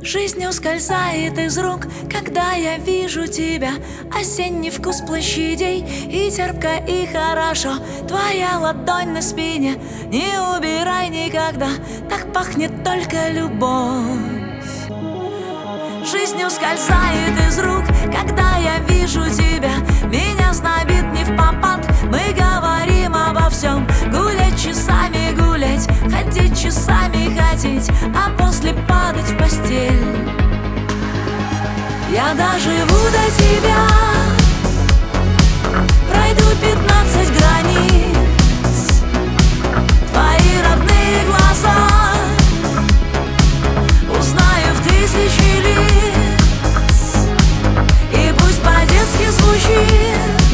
Жизнь ускользает из рук, когда я вижу тебя. Осенний вкус площадей, и терпко, и хорошо. Твоя ладонь на спине, не убирай никогда. Так пахнет только любовь. Жизнь ускользает из рук, когда я вижу тебя. Меня знобит не впопад, мы говорим обо всем. Гулять часами гулять, ходить часами ходить, а после падать в постель. Я доживу до тебя, пройду 15 границ. Твои родные глаза узнаю в 1000 лиц. И пусть по-детски звучит,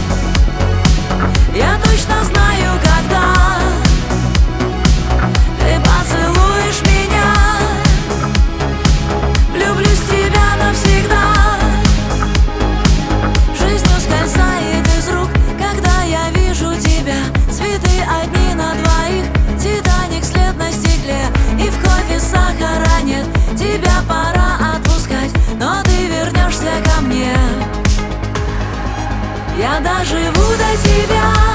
я точно знаю, когда ты поцелуешь меня. Влюблюсь в тебя навсегда. Жизнь ускользает из рук, когда я вижу тебя. Цветы одни на двоих, Титаник след на стекле, и в кофе сахара нет. Тебя пора отпускать, но ты вернешься ко мне. Я доживу до тебя.